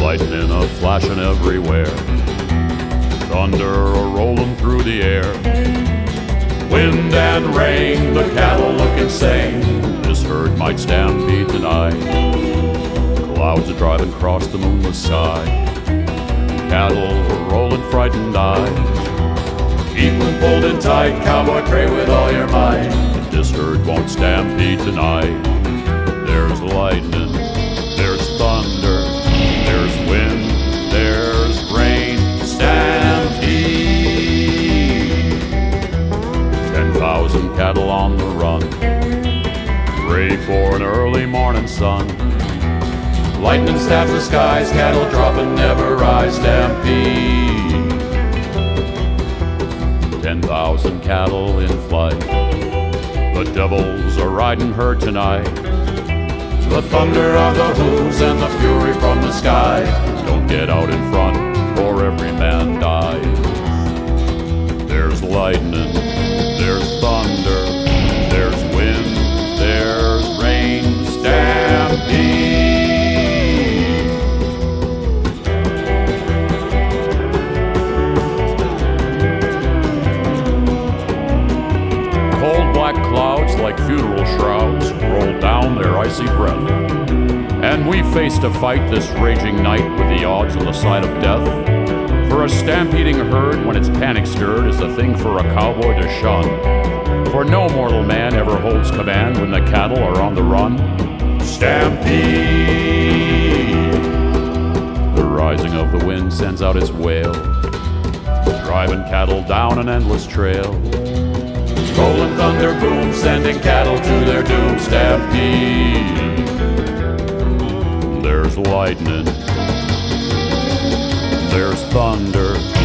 lightning a-flashing everywhere, thunder a-rolling through the air. Wind and rain, the cattle look insane. This herd might stampede tonight. Clouds are driving across the moonless sky. Cattle are rolling frightened-eyed. Keep them pulled in tight, cowboy, pray with all your might. This herd won't stampede tonight. There's lightning, there's thunder, there's wind, there's rain. Stampede. 10,000 cattle on the run, ready for an early morning sun. Lightning stabs the skies, cattle drop and never rise. Stampede. 10,000 cattle in flight. The devils are riding her tonight. The thunder of the hooves and the fury from the sky. Don't get out in front or every man dies. There's lightning, there's thunder, there's wind, there's rain. Stampede. Black clouds like funeral shrouds roll down their icy breath, and we face to fight this raging night with the odds on the side of death. For a stampeding herd when it's panic stirred is a thing for a cowboy to shun, for no mortal man ever holds command when the cattle are on the run. Stampede. The rising of the wind sends out its wail, driving cattle down an endless trail. Rolling thunder boom, sending cattle to their doom. Stampede. There's lightning, there's thunder,